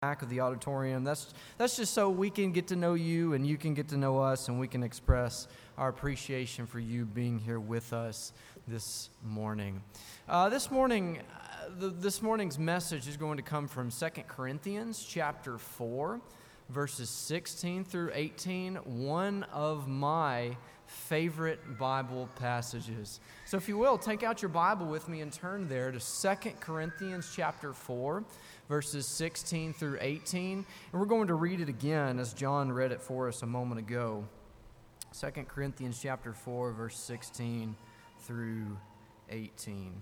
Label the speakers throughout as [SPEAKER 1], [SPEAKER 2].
[SPEAKER 1] back of the auditorium. That's just so we can get to know you and you can get to know us, and we can express our appreciation for you being here with us this morning. This morning's message is going to come from 2 Corinthians chapter 4, verses 16 through 18, one of my favorite Bible passages. So if you will, take out your Bible with me and turn there to 2 Corinthians chapter 4, verses 16 through 18. And we're going to read it again as John read it for us a moment ago. 2 Corinthians chapter 4, verse 16 through 18.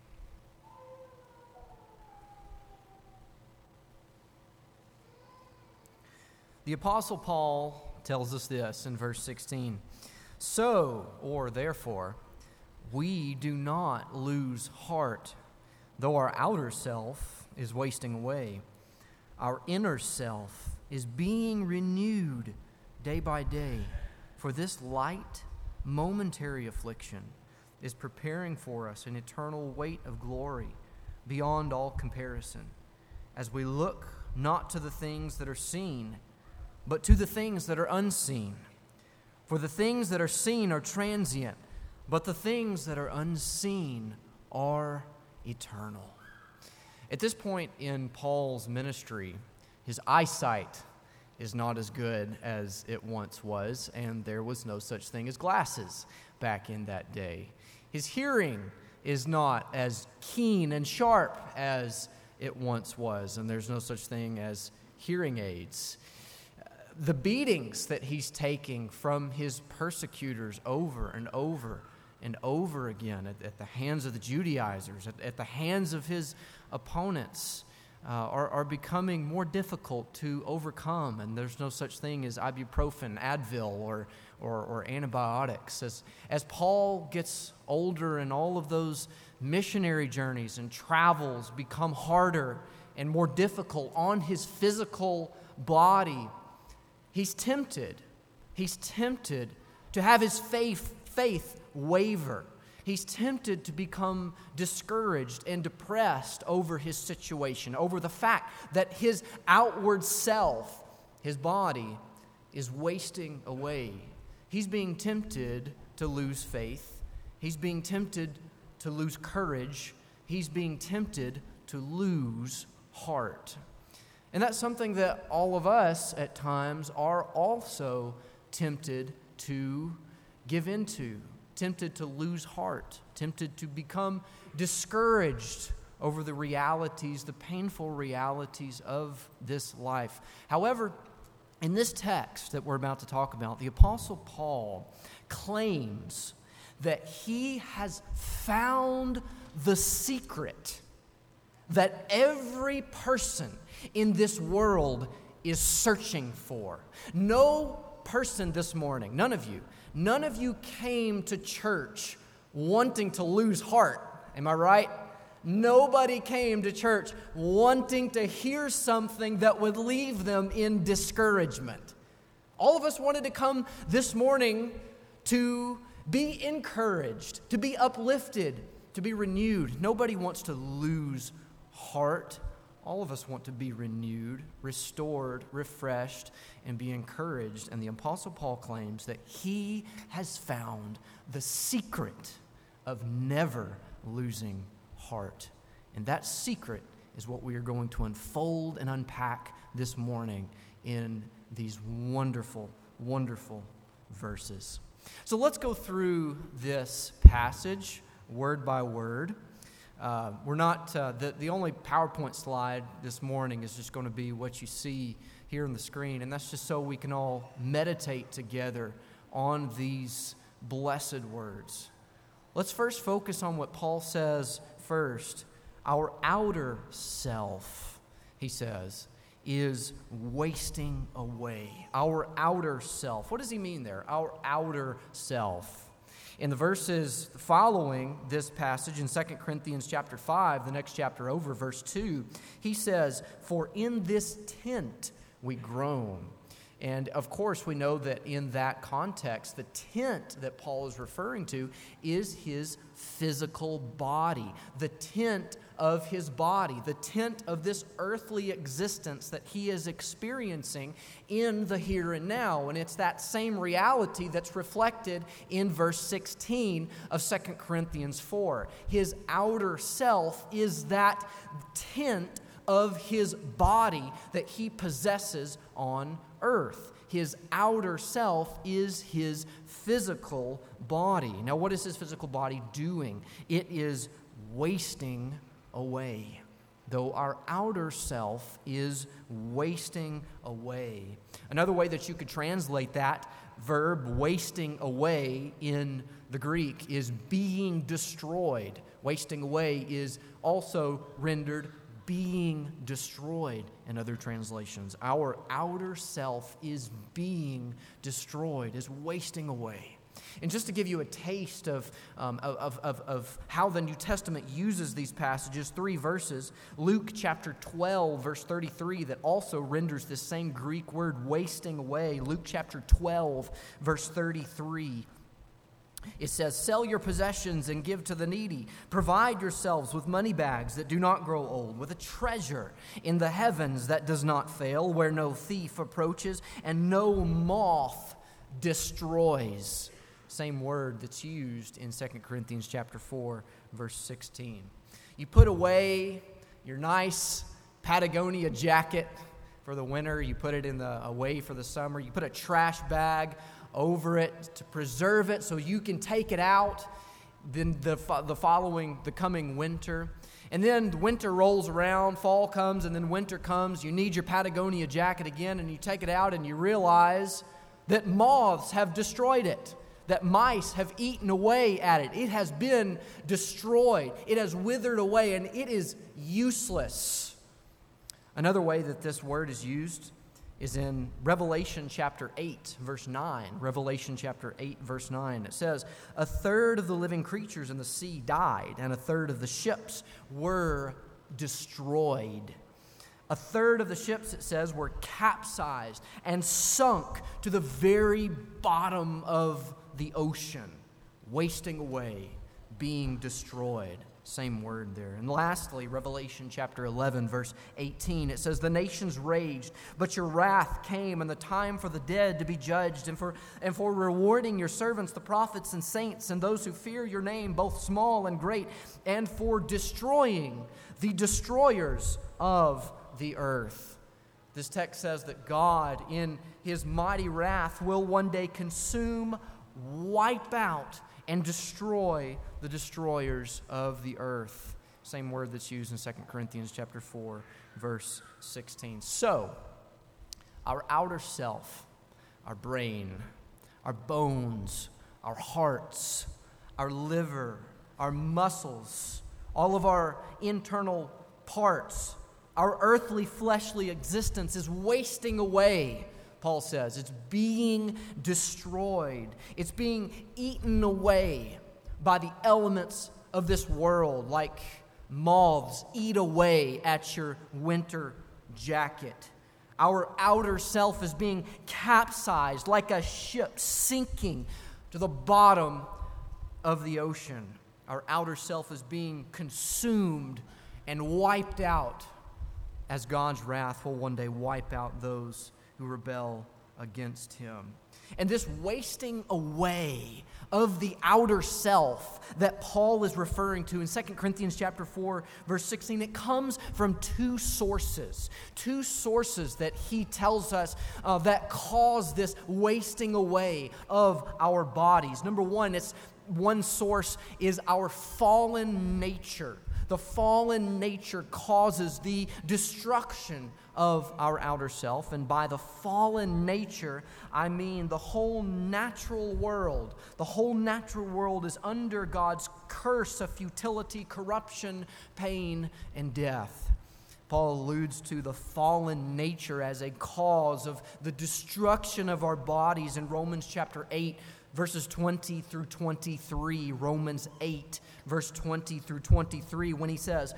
[SPEAKER 1] The Apostle Paul tells us this in verse 16. So, or therefore, we do not lose heart, though our outer self is wasting away. Our inner self is being renewed day by day. For this light, momentary affliction is preparing for us an eternal weight of glory beyond all comparison, as we look not to the things that are seen, but to the things that are unseen. For the things that are seen are transient, but the things that are unseen are eternal. At this point in Paul's ministry, his eyesight is not as good as it once was, and there was no such thing as glasses back in that day. His hearing is not as keen and sharp as it once was, and there's no such thing as hearing aids. The beatings that he's taking from his persecutors over and over and over again at the hands of the Judaizers, at the hands of his opponents, are becoming more difficult to overcome, and there's no such thing as ibuprofen, Advil, or antibiotics. As Paul gets older and all of those missionary journeys and travels become harder and more difficult on his physical body, he's tempted to have his faith waver. He's tempted to become discouraged and depressed over his situation, over the fact that his outward self, his body, is wasting away. He's being tempted to lose faith. He's being tempted to lose courage. He's being tempted to lose heart. And that's something that all of us at times are also tempted to give into, tempted to lose heart, tempted to become discouraged over the realities, the painful realities of this life. However, in this text that we're about to talk about, the Apostle Paul claims that he has found the secret that every person in this world is searching for. No person this morning, none of you came to church wanting to lose heart. Am I right? Nobody came to church wanting to hear something that would leave them in discouragement. All of us wanted to come this morning to be encouraged, to be uplifted, to be renewed. Nobody wants to lose heart. All of us want to be renewed, restored, refreshed, and be encouraged. And the Apostle Paul claims that he has found the secret of never losing heart. And that secret is what we are going to unfold and unpack this morning in these wonderful, wonderful verses. So let's go through this passage word by word. We're not, the only PowerPoint slide this morning is just going to be what you see here on the screen, and that's just so we can all meditate together on these blessed words. Let's first focus on what Paul says first. Our outer self, he says, is wasting away. Our outer self. What does he mean there? Our outer self. In the verses following this passage in 2 Corinthians chapter 5, the next chapter over, verse 2, he says, "For in this tent we groan, And of course, we know that in that context, the tent that Paul is referring to is his physical body, the tent of his body, the tent of this earthly existence that he is experiencing in the here and now. And it's that same reality that's reflected in verse 16 of 2 Corinthians 4. His outer self is that tent of his body that he possesses on earth. His outer self is his physical body. Now, what is his physical body doing? It is wasting away. Though our outer self is wasting away. Another way that you could translate that verb, wasting away, in the Greek is being destroyed. Wasting away is also rendered being destroyed in other translations. Our outer self is being destroyed, is wasting away. And just to give you a taste of how the New Testament uses these passages, 3 verses, Luke chapter 12, verse 33, that also renders this same Greek word, wasting away. Luke chapter 12, verse 33. It says, "Sell your possessions and give to the needy. Provide yourselves with money bags that do not grow old, with a treasure in the heavens that does not fail, where no thief approaches and no moth destroys." Same word that's used in 2 Corinthians chapter 4, verse 16. You put away your nice Patagonia jacket for the winter. You put it away for the summer. You put a trash bag over it to preserve it so you can take it out then the coming winter. And then winter rolls around, fall comes, and then winter comes. You need your Patagonia jacket again, and you take it out and you realize that moths have destroyed it, that mice have eaten away at it. It has been destroyed. It has withered away, and it is useless. Another way that this word is used is in Revelation chapter 8, verse 9. Revelation chapter 8, verse 9. It says, "A third of the living creatures in the sea died, and a third of the ships were destroyed." A third of the ships, it says, were capsized and sunk to the very bottom of the ocean, wasting away, being destroyed. Same word there. And lastly, Revelation chapter 11, verse 18, it says, "The nations raged, but your wrath came, and the time for the dead to be judged, and for rewarding your servants, the prophets and saints, and those who fear your name, both small and great, and for destroying the destroyers of the earth." This text says that God, in his mighty wrath, will one day consume, wipe out, and destroy the destroyers of the earth. Same word that's used in 2 Corinthians chapter 4, verse 16. So, our outer self, our brain, our bones, our hearts, our liver, our muscles, all of our internal parts, our earthly fleshly existence is wasting away. Paul says it's being destroyed. It's being eaten away by the elements of this world, like moths eat away at your winter jacket. Our outer self is being capsized like a ship sinking to the bottom of the ocean. Our outer self is being consumed and wiped out, as God's wrath will one day wipe out those who rebel against him. And this wasting away of the outer self that Paul is referring to in 2 Corinthians chapter 4, verse 16, it comes from two sources that he tells us that cause this wasting away of our bodies. Number one source is our fallen nature. The fallen nature causes the destruction of our outer self. And by the fallen nature, I mean the whole natural world. The whole natural world is under God's curse of futility, corruption, pain, and death. Paul alludes to the fallen nature as a cause of the destruction of our bodies in Romans chapter 8, verses 20 through 23, Romans 8, verse 20 through 23, when he says,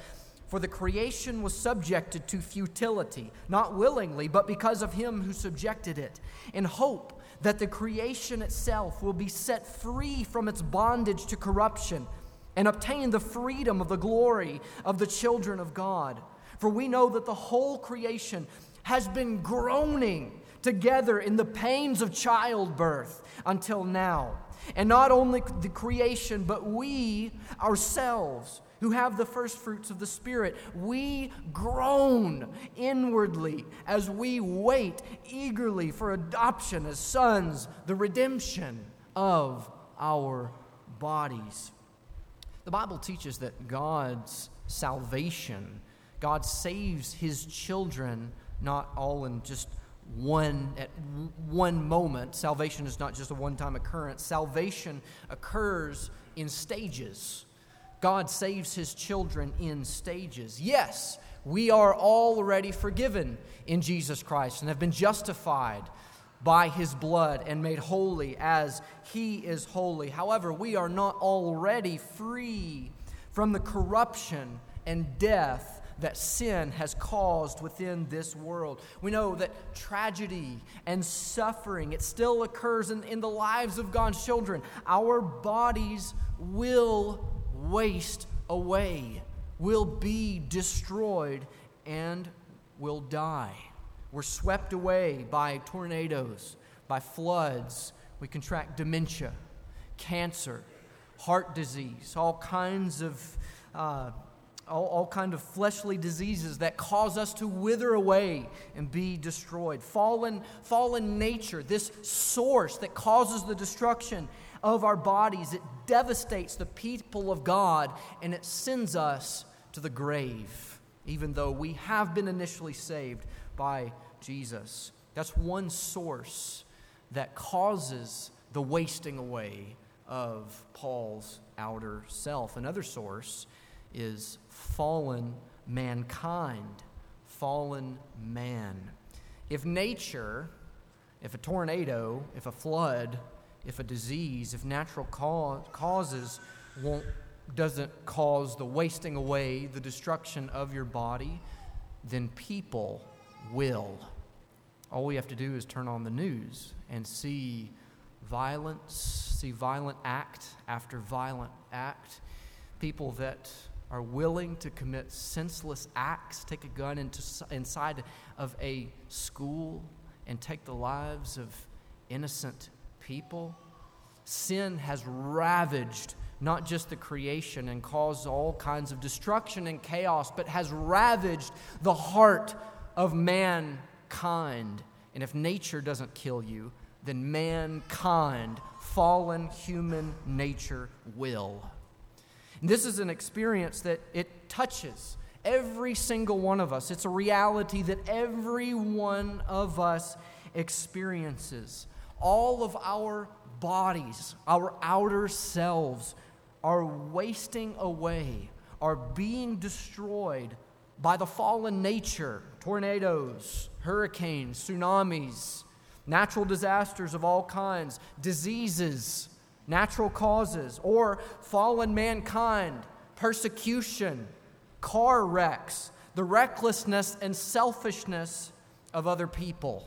[SPEAKER 1] For the creation was subjected to futility, not willingly, but because of him who subjected it, in hope that the creation itself will be set free from its bondage to corruption and obtain the freedom of the glory of the children of God. For we know that the whole creation has been groaning together in the pains of childbirth until now. And not only the creation, but we ourselves, who have the first fruits of the Spirit, we groan inwardly as we wait eagerly for adoption as sons, the redemption of our bodies. The Bible teaches that God's salvation, God saves his children not all in just at one moment. Salvation is not just a one-time occurrence. Salvation occurs in stages. God saves his children in stages. Yes, we are already forgiven in Jesus Christ and have been justified by his blood and made holy as he is holy. However, we are not already free from the corruption and death that sin has caused within this world. We know that tragedy and suffering, it still occurs in the lives of God's children. Our bodies will waste away, will be destroyed, and will die. We're swept away by tornadoes, by floods. We contract dementia, cancer, heart disease, all kinds of fleshly diseases that cause us to wither away and be destroyed. Fallen nature, this source that causes the destruction of our bodies, it devastates the people of God and it sends us to the grave, even though we have been initially saved by Jesus. That's one source that causes the wasting away of Paul's outer self. Another source is fallen mankind, fallen man. If nature, if a tornado, if a flood, if a disease, if natural causes doesn't cause the wasting away, the destruction of your body, then people will. All we have to do is turn on the news and see violence, see violent act after violent act. People that are willing to commit senseless acts, take a gun inside of a school and take the lives of innocent people. Sin has ravaged not just the creation and caused all kinds of destruction and chaos, but has ravaged the heart of mankind. And if nature doesn't kill you, then mankind, fallen human nature, will. And this is an experience that it touches every single one of us. It's a reality that every one of us experiences. All of our bodies, our outer selves, are wasting away, are being destroyed by the fallen nature, tornadoes, hurricanes, tsunamis, natural disasters of all kinds, diseases, natural causes, or fallen mankind, persecution, car wrecks, the recklessness and selfishness of other people.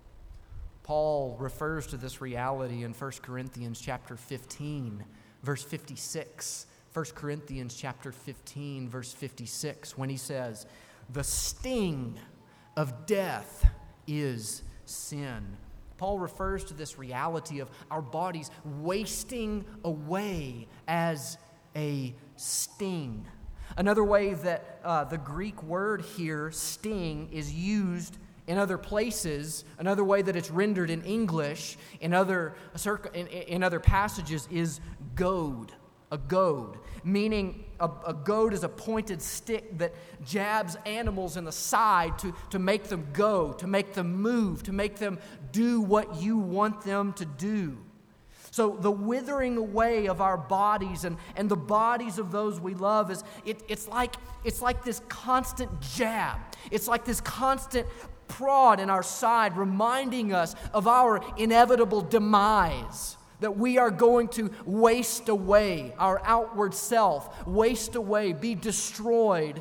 [SPEAKER 1] Paul refers to this reality in 1 Corinthians chapter 15, verse 56. 1 Corinthians chapter 15, verse 56, when he says, "The sting of death is sin." Paul refers to this reality of our bodies wasting away as a sting. Another way that the Greek word here, sting, is used in other places, another way that it's rendered in English, in other passages, is goad. A goad, meaning a goad is a pointed stick that jabs animals in the side to make them go, to make them move, to make them do what you want them to do. So the withering away of our bodies and the bodies of those we love it's like this constant jab. It's like this constant prod in our side, reminding us of our inevitable demise. That we are going to waste away, our outward self, waste away, be destroyed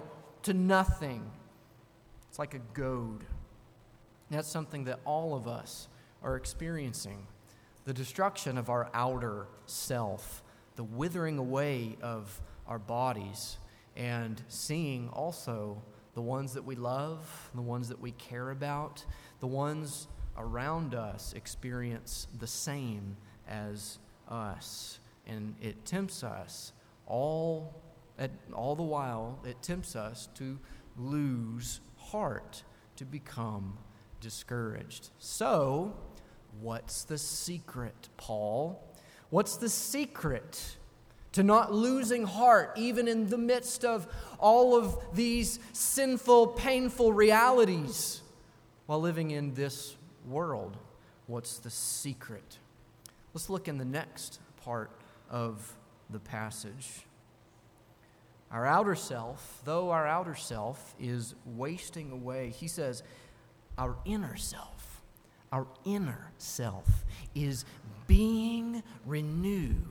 [SPEAKER 1] to nothing. It's like a goad. That's something that all of us are experiencing. The destruction of our outer self, the withering away of our bodies, and seeing also the ones that we love, the ones that we care about, the ones around us experience the same as us. And it tempts us, all the while, it tempts us to lose heart, to become discouraged. So, what's the secret, Paul? What's the secret to not losing heart, even in the midst of all of these sinful, painful realities while living in this world? What's the secret? Let's look in the next part of the passage. Our outer self, though our outer self is wasting away, he says, our inner self is being renewed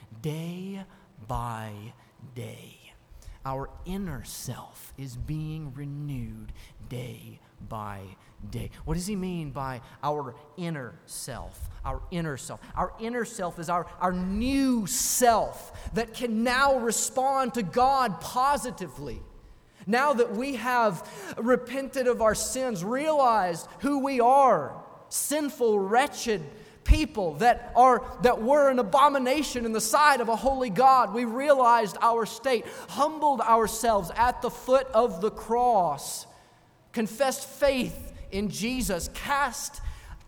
[SPEAKER 1] day by day. Our inner self is being renewed day by day. What does he mean by our inner self? Our inner self. Our inner self is our new self that can now respond to God positively. Now that we have repented of our sins, realized who we are, sinful, wretched people that were an abomination in the sight of a holy God, we realized our state, humbled ourselves at the foot of the cross, confessed faith in Jesus, cast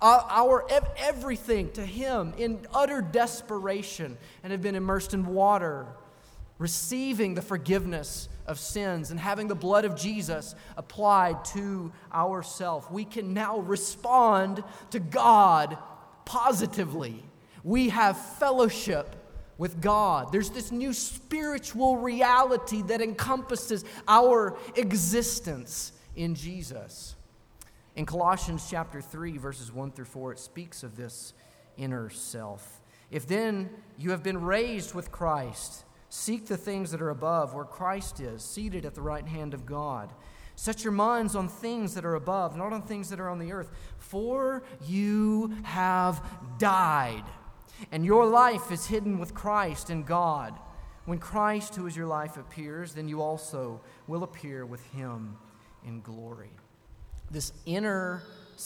[SPEAKER 1] our everything to Him in utter desperation, and have been immersed in water, receiving the forgiveness of sins and having the blood of Jesus applied to ourselves. We can now respond to God positively. We have fellowship with God. There's this new spiritual reality that encompasses our existence in Jesus. In Colossians chapter 3, verses 1 through 4, it speaks of this inner self. If then you have been raised with Christ, seek the things that are above, where Christ is, seated at the right hand of God. Set your minds on things that are above, not on things that are on the earth. For you have died, and your life is hidden with Christ in God. When Christ, who is your life, appears, then you also will appear with Him in glory. This inner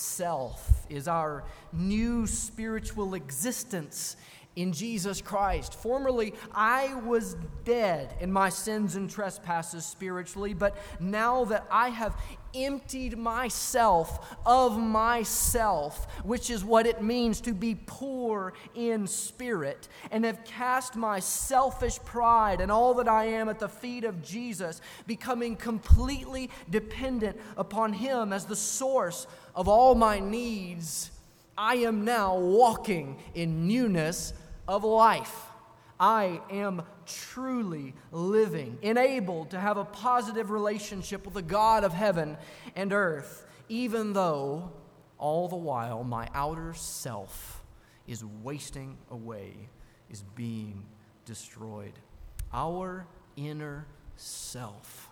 [SPEAKER 1] self is our new spiritual existence in Jesus Christ. Formerly, I was dead in my sins and trespasses spiritually, but now that I have emptied myself of myself, which is what it means to be poor in spirit, and have cast my selfish pride and all that I am at the feet of Jesus, becoming completely dependent upon Him as the source of all my needs, I am now walking in newness of life. I am truly living, enabled to have a positive relationship with the God of heaven and earth, even though all the while my outer self is wasting away, is being destroyed. Our inner self.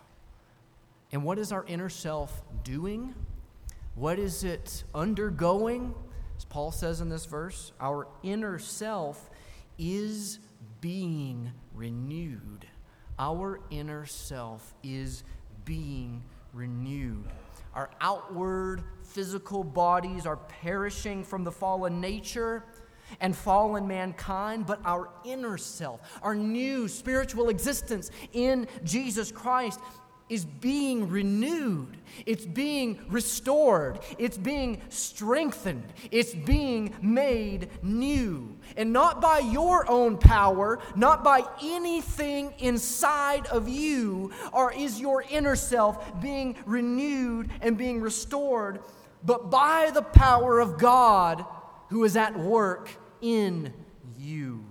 [SPEAKER 1] And what is our inner self doing? What is it undergoing? As Paul says in this verse, our inner self is being renewed. Our inner self is being renewed. Our outward physical bodies are perishing from the fallen nature and fallen mankind, but our inner self, our new spiritual existence in Jesus Christ, is being renewed. It's being restored. It's being strengthened. It's being made new. And not by your own power, not by anything inside of you, or is your inner self being renewed and being restored, but by the power of God who is at work in you.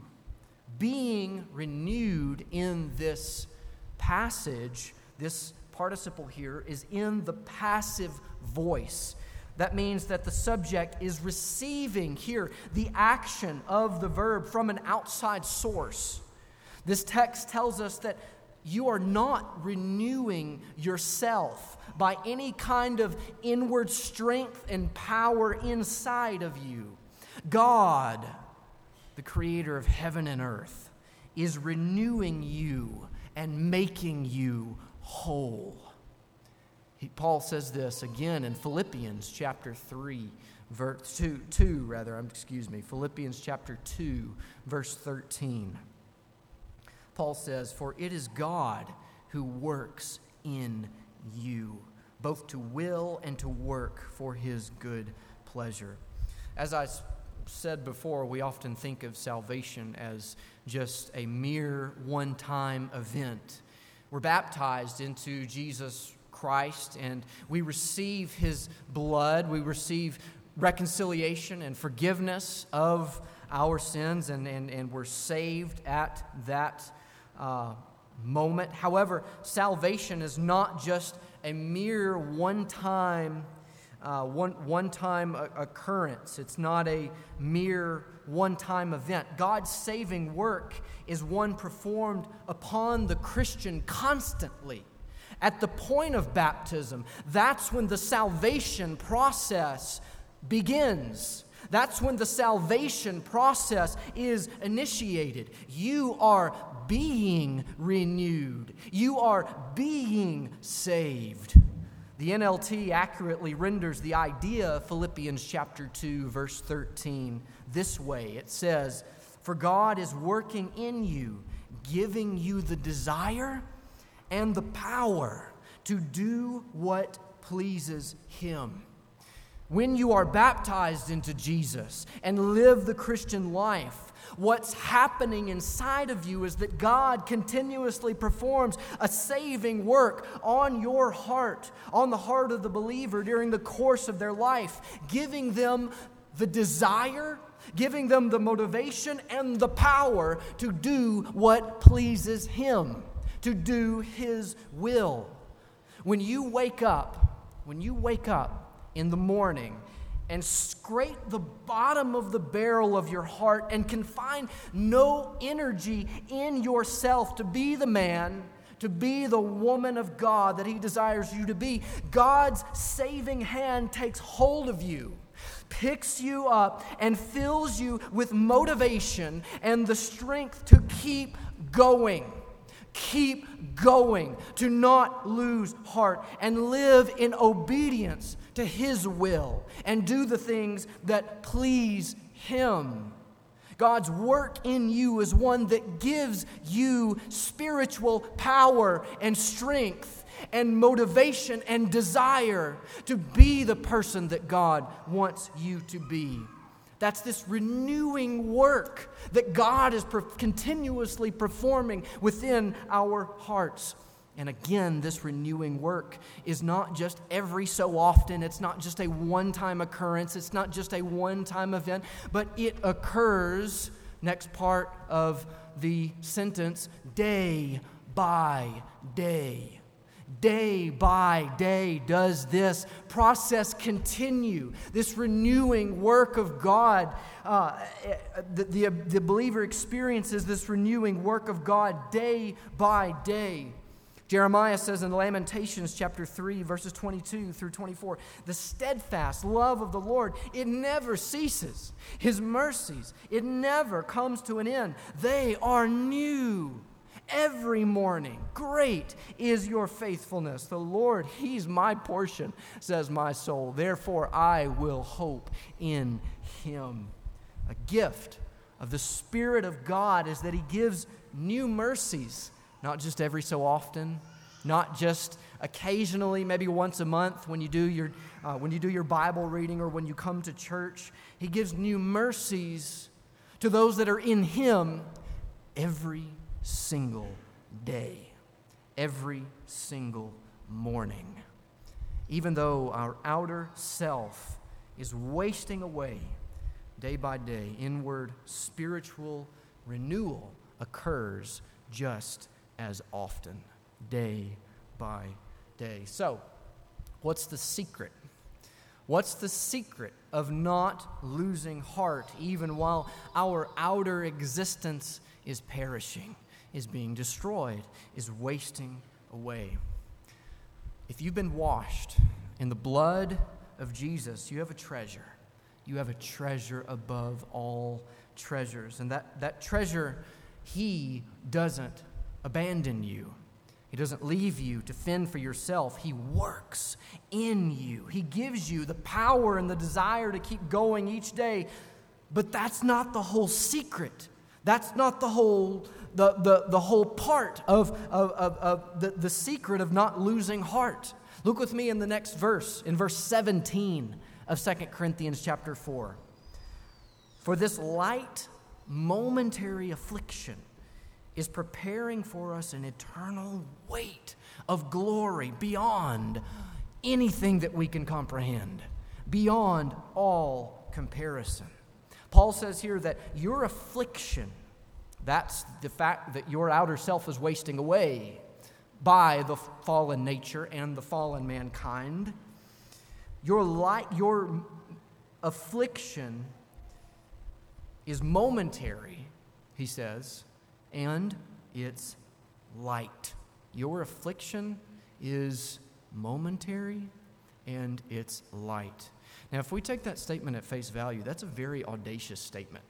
[SPEAKER 1] Being renewed in this passage, this participle here is in the passive voice. That means that the subject is receiving here the action of the verb from an outside source. This text tells us that you are not renewing yourself by any kind of inward strength and power inside of you. God, the creator of heaven and earth, is renewing you and making you whole. Paul says this again in Philippians chapter 3, verse 2, Philippians chapter 2, verse 13. Paul says, "For it is God who works in you, both to will and to work for his good pleasure." As I said before, we often think of salvation as just a mere one-time event. We're baptized into Jesus Christ, and we receive his blood. We receive reconciliation and forgiveness of our sins, and we're saved at that moment. However, salvation is not just a mere one-time occurrence. It's not a mere one-time event. God's saving work is one performed upon the Christian constantly. At the point of baptism, that's when the salvation process begins. That's when the salvation process is initiated. You are being renewed. You are being saved. The NLT accurately renders the idea of Philippians chapter 2, verse 13 this way. It says, "For God is working in you, giving you the desire and the power to do what pleases him." When you are baptized into Jesus and live the Christian life, what's happening inside of you is that God continuously performs a saving work on your heart, on the heart of the believer during the course of their life, giving them the desire, giving them the motivation and the power to do what pleases him, to do his will. When you wake up in the morning and scrape the bottom of the barrel of your heart and can find no energy in yourself to be the man, to be the woman of God that he desires you to be, God's saving hand takes hold of you, picks you up, and fills you with motivation and the strength to keep going. Keep going, to not lose heart, and live in obedience to his will and do the things that please him. God's work in you is one that gives you spiritual power and strength and motivation and desire to be the person that God wants you to be. That's this renewing work that God is continuously performing within our hearts. And again, this renewing work is not just every so often. It's not just a one-time occurrence. It's not just a one-time event, but it occurs, next part of the sentence, day by day. Day by day does this process continue, this renewing work of God. The believer experiences this renewing work of God day by day. Jeremiah says in Lamentations chapter 3, verses 22 through 24, "The steadfast love of the Lord, it never ceases. His mercies, it never comes to an end. They are new every morning. Great is your faithfulness. The Lord, he's my portion, says my soul. Therefore, I will hope in him." A gift of the Spirit of God is that he gives new mercies, not just every so often, not just occasionally, maybe once a month when you do your Bible reading or when you come to church. He gives new mercies to those that are in him every single day, every single morning. Even though our outer self is wasting away day by day, inward spiritual renewal occurs just as often, day by day. So, what's the secret? What's the secret of not losing heart even while our outer existence is perishing, is being destroyed, is wasting away. If you've been washed in the blood of Jesus, you have a treasure. You have a treasure above all treasures. And that treasure, He doesn't abandon you. He doesn't leave you to fend for yourself. He works in you. He gives you the power and the desire to keep going each day. But that's not the whole secret. That's not the whole part of the secret of not losing heart. Look with me in the next verse, in verse 17 of 2 Corinthians chapter 4. For this light, momentary affliction is preparing for us an eternal weight of glory beyond anything that we can comprehend, beyond all comparison. Paul says here that your affliction, that's the fact that your outer self is wasting away by the fallen nature and the fallen mankind. Your affliction is momentary, he says, and it's light. Your affliction is momentary and it's light. Now, if we take that statement at face value, that's a very audacious statement.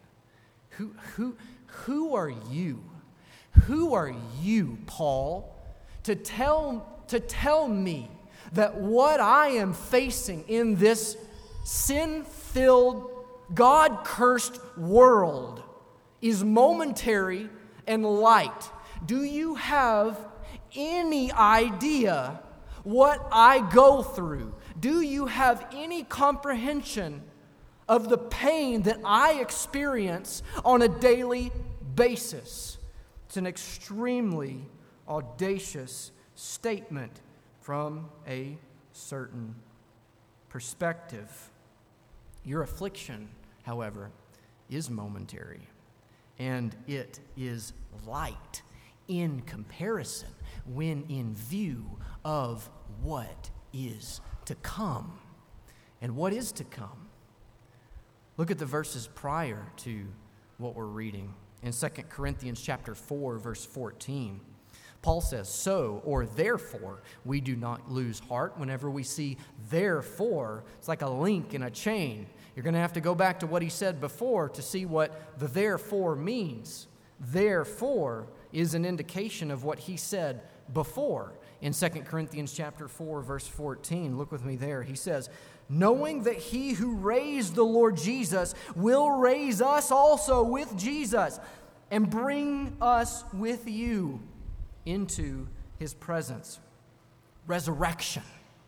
[SPEAKER 1] Who are you? Who are you, Paul, to tell me that what I am facing in this sin-filled, God-cursed world is momentary and light? Do you have any idea what I go through? Do you have any comprehension of the pain that I experience on a daily basis? It's an extremely audacious statement from a certain perspective. Your affliction, however, is momentary, and it is light in comparison when in view of what is to come. And what is to come? Look at the verses prior to what we're reading. In 2 Corinthians chapter 4, verse 14, Paul says, so, or therefore, we do not lose heart. Whenever we see therefore, it's like a link in a chain. You're going to have to go back to what he said before to see what the therefore means. Therefore is an indication of what he said before. In 2 Corinthians chapter 4, verse 14, look with me there. He says, knowing that he who raised the Lord Jesus will raise us also with Jesus and bring us with you into his presence. Resurrection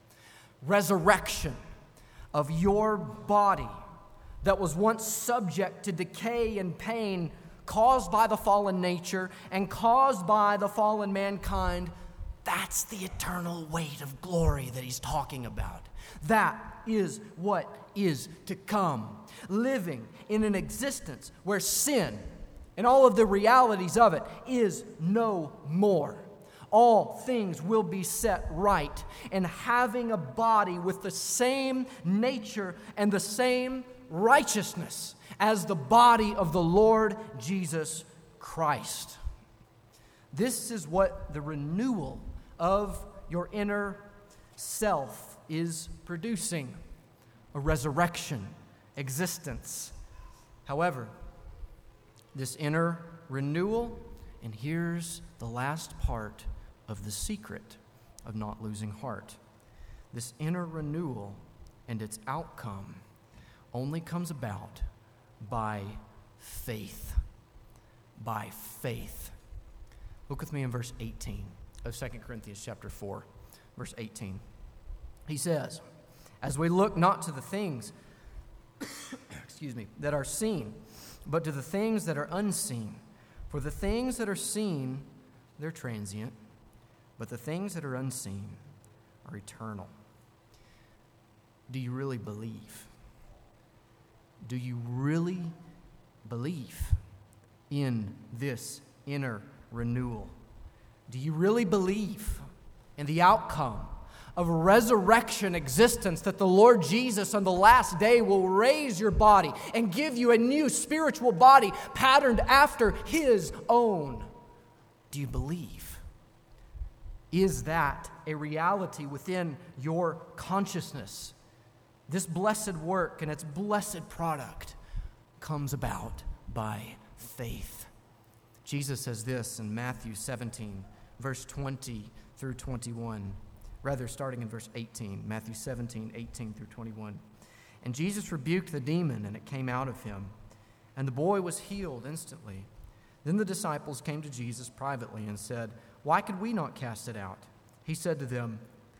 [SPEAKER 1] of your body that was once subject to decay and pain caused by the fallen nature and caused by the fallen mankind. That's the eternal weight of glory that he's talking about. That is what is to come. Living in an existence where sin and all of the realities of it is no more. All things will be set right, and having a body with the same nature and the same righteousness as the body of the Lord Jesus Christ. This is what the renewal of your inner self is producing, a resurrection existence. However, this inner renewal, and here's the last part of the secret of not losing heart. This inner renewal and its outcome only comes about by faith. By faith. Look with me in verse 18 of 2 Corinthians chapter 4, verse 18. He says, as we look not to the things that are seen, but to the things that are unseen. For the things that are seen, they're transient, but the things that are unseen are eternal. Do you really believe? Do you really believe in this inner renewal? Do you really believe in the outcome of a resurrection existence that the Lord Jesus on the last day will raise your body and give you a new spiritual body patterned after His own Do you believe? Is that a reality within your consciousness? This blessed work and its blessed product comes about by faith. Jesus says this in Matthew 17, verse 20 through 21. Rather, starting in verse 18, Matthew 17, 18 through 21. And Jesus rebuked the demon, and it came out of him, and the boy was healed instantly. Then the disciples came to Jesus privately and said, "Why could we not cast it out?" He said to them,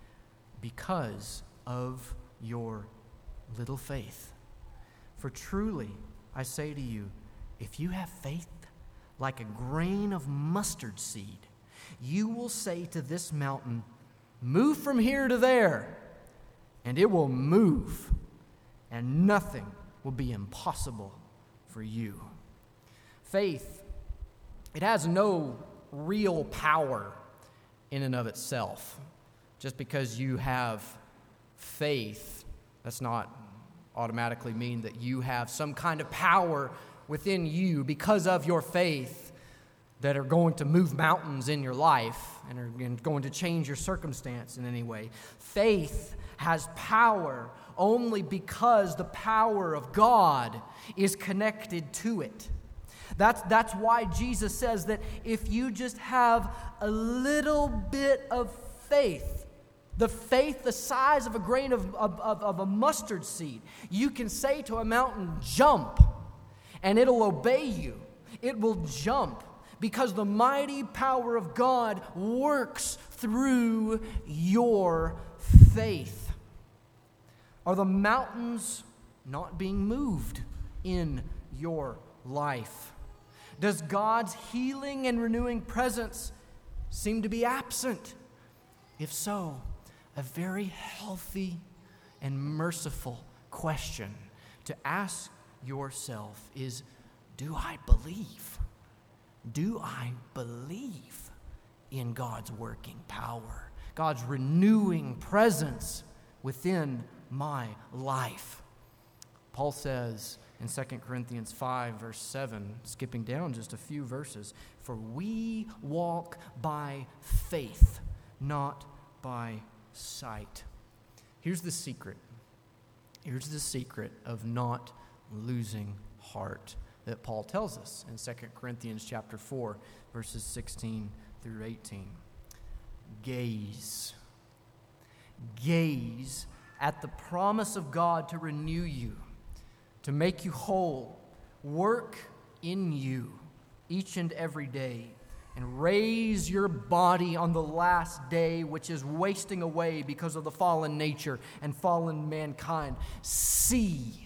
[SPEAKER 1] "Because of your little faith. For truly, I say to you, if you have faith like a grain of mustard seed, you will say to this mountain, 'Move from here to there,' and it will move, and nothing will be impossible for you." Faith, it has no real power in and of itself. Just because you have faith, that's not automatically mean that you have some kind of power within you because of your faith that are going to move mountains in your life and are going to change your circumstance in any way. Faith has power only because the power of God is connected to it. That's why Jesus says that if you just have a little bit of faith, the faith the size of a grain of a mustard seed, you can say to a mountain, "Jump," and it'll obey you. It will jump because the mighty power of God works through your faith. Are the mountains not being moved in your life? Does God's healing and renewing presence seem to be absent? If so, a very healthy and merciful question to ask yourself is, do I believe? Do I believe in God's working power, God's renewing presence within my life? Paul says in 2 Corinthians 5, verse 7, skipping down just a few verses, "For we walk by faith, not by sight." Here's the secret. Here's the secret of not losing heart that Paul tells us in 2 Corinthians chapter 4, verses 16 through 18. Gaze. Gaze at the promise of God to renew you, to make you whole, work in you each and every day, and raise your body on the last day, which is wasting away because of the fallen nature and fallen mankind. See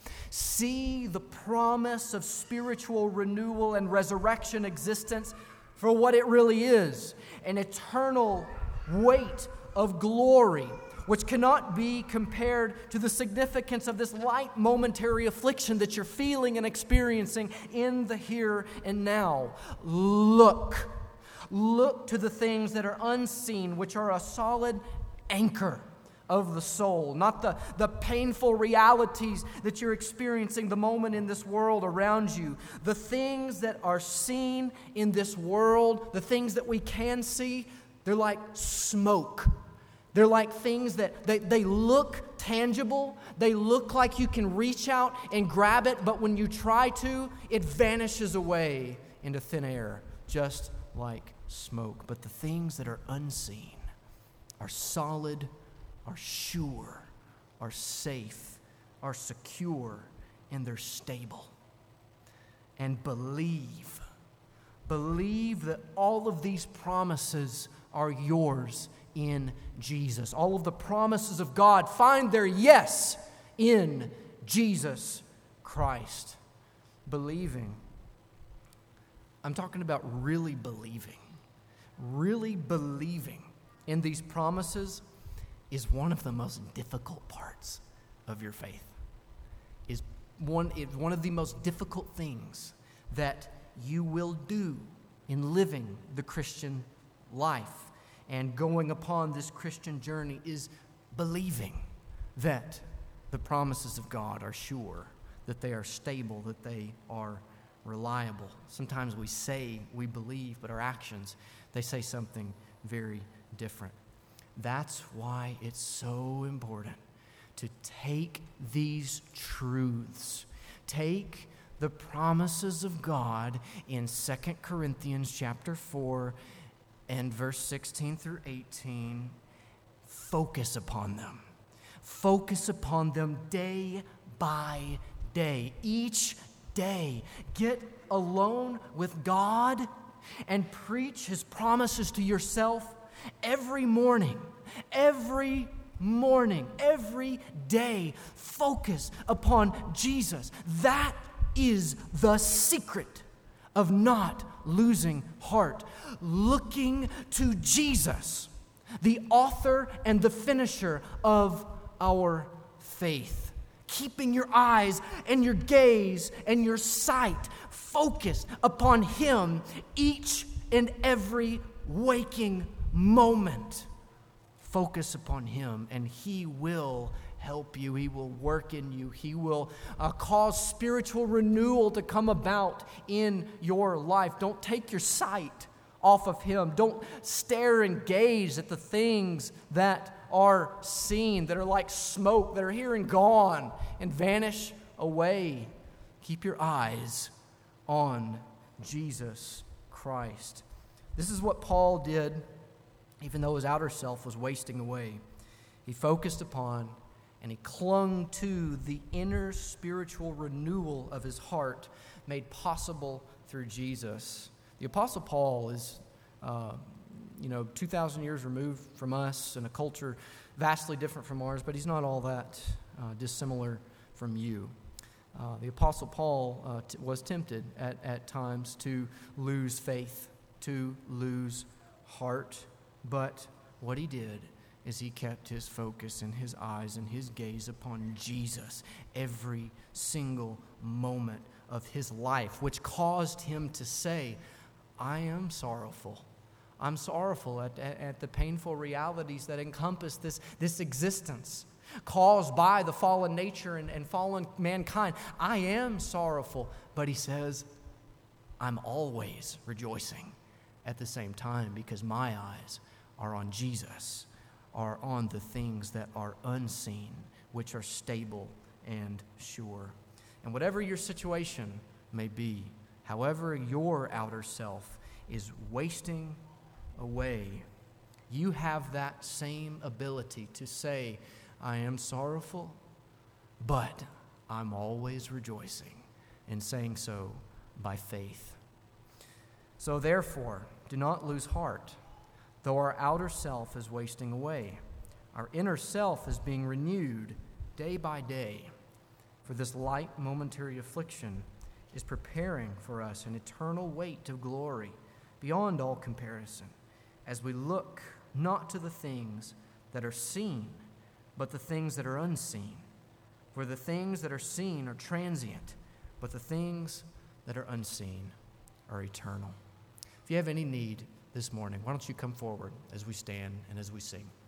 [SPEAKER 1] the promise of spiritual renewal and resurrection existence for what it really is, an eternal weight of glory, which cannot be compared to the significance of this light momentary affliction that you're feeling and experiencing in the here and now. Look to the things that are unseen, which are a solid anchor of the soul, not the painful realities that you're experiencing the moment in this world around you. The things that are seen in this world, the things that we can see, they're like smoke. They're like things that they look tangible. They look like you can reach out and grab it, but when you try to, it vanishes away into thin air, just like smoke. But the things that are unseen are solid, are sure, are safe, are secure, and they're stable. And believe that all of these promises are yours in Jesus. All of the promises of God find their yes in Jesus Christ. Believing. I'm talking about really believing. Really believing in these promises is one of the most difficult parts of your faith. It's one of the most difficult things that you will do in living the Christian life and going upon this Christian journey is believing that the promises of God are sure, that they are stable, that they are reliable. Sometimes we say we believe, but our actions, they say something very different. That's why it's so important to take these truths, take the promises of God in 2 Corinthians chapter 4 and verse 16 through 18, focus upon them. Focus upon them day by day, each day. Get alone with God and preach His promises to yourself every morning, every day. Focus upon Jesus. That is the secret of not losing heart. Looking to Jesus, the author and the finisher of our faith. Keeping your eyes and your gaze and your sight focused upon Him each and every waking moment. Focus upon Him, and He will help you. He will work in you. He will cause spiritual renewal to come about in your life. Don't take your sight off of Him. Don't stare and gaze at the things that are seen, that are like smoke, that are here and gone and vanish away. Keep your eyes on Jesus Christ. This is what Paul did, even though his outer self was wasting away. He focused upon and he clung to the inner spiritual renewal of his heart made possible through Jesus. The Apostle Paul is 2,000 years removed from us in a culture vastly different from ours, but he's not all that dissimilar from you. The Apostle Paul was tempted at times to lose faith, to lose heart, but what he did is he kept his focus and his eyes and his gaze upon Jesus every single moment of his life, which caused him to say, I am sorrowful. I'm sorrowful at the painful realities that encompass this existence caused by the fallen nature and fallen mankind. I am sorrowful, but he says, I'm always rejoicing at the same time because my eyes are on Jesus, are on the things that are unseen, which are stable and sure. And whatever your situation may be, however your outer self is wasting away, you have that same ability to say, I am sorrowful, but I'm always rejoicing, and saying so by faith. So therefore, do not lose heart. Though our outer self is wasting away, our inner self is being renewed day by day. For this light momentary affliction is preparing for us an eternal weight of glory beyond all comparison, as we look not to the things that are seen, but the things that are unseen. For the things that are seen are transient, but the things that are unseen are eternal. If you have any need this morning, why don't you come forward as we stand and as we sing.